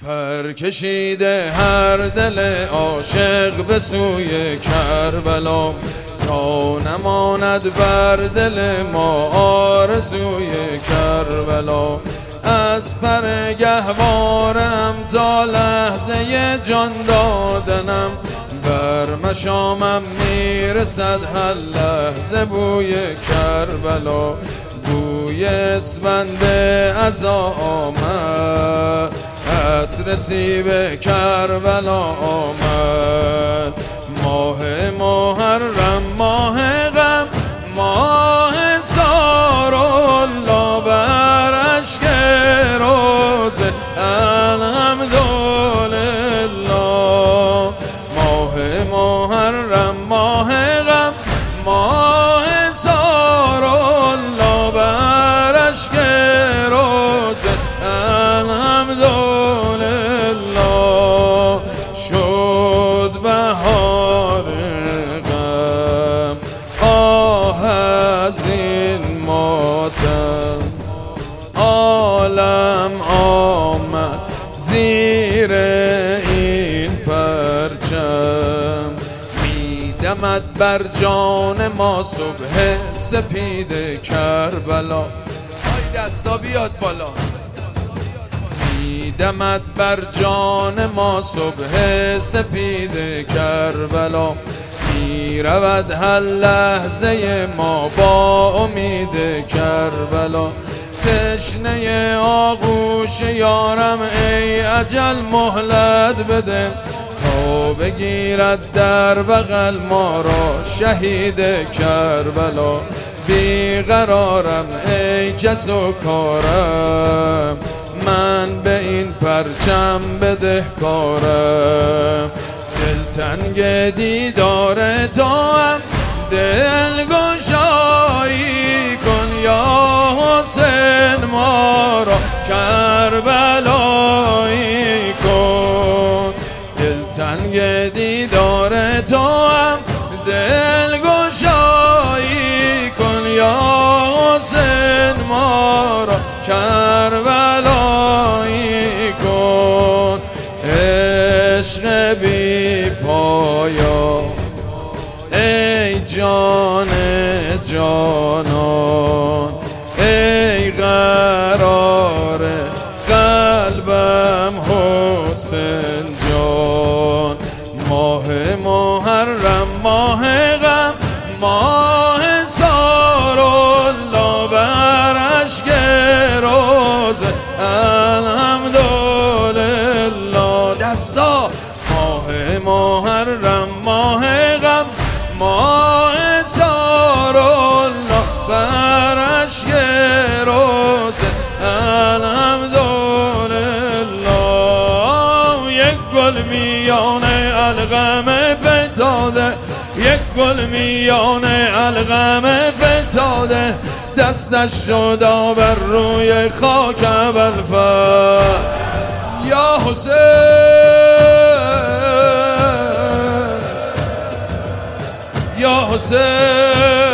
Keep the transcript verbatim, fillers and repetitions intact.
پر کشیده هر دل عاشق به سوی کربلا، تا نماند بر دل ما آرزوی کربلا. از پر گهوارم تا لحظه جان دادنم، بر مشامم میرسد هر لحظه بوی کربلا. بوی اسفند عزا آمد، عطر سیب کربلا آمد. ماه محرم ماه غم، ماه سارالله بر اشک روزه الحمدلله. ماه محرم ماه غم، ماه سارالله بر اشک روزه الحمدلله. شد بهار غم، آه از این ماتم، عالم آمد زیر این پرچم. میدمد بر جان ما صبح سپید کربلا. ای دستا بیاد بالا. میدمد بر جان ما صبح سپید کربلا. می رود هر لحظه ما با امید کربلا. تشنه آغوش یارم ای اجل مهلت بده، تا بگیرد در بغل ما را شهید کربلا. بیقرارم ای کس و کارم، من به این پرچم بدهکارم. دلتنگ دیدار تو هم دلگشایی کن یا حسین، ما را کربلایی کن. دلتنگ دیدار تو هم دلگشایی کن یا حسین، ما را کربلایی کن. عشق بی پایا ای جان جانان، ای قرار قلبم حسین جان. ماه محرم ماه غم، ماه سارالله بر اشک روزه الحمدلله. دستا. ماه محرم ماه غم، ماه سارالله بر اشک روزه الحمدلله. یک گل میان الغم فتاده، یک گل میان الغم فتاده. دستش شد بر روی خاک ابوالفضل. یا حسین، یا حسین.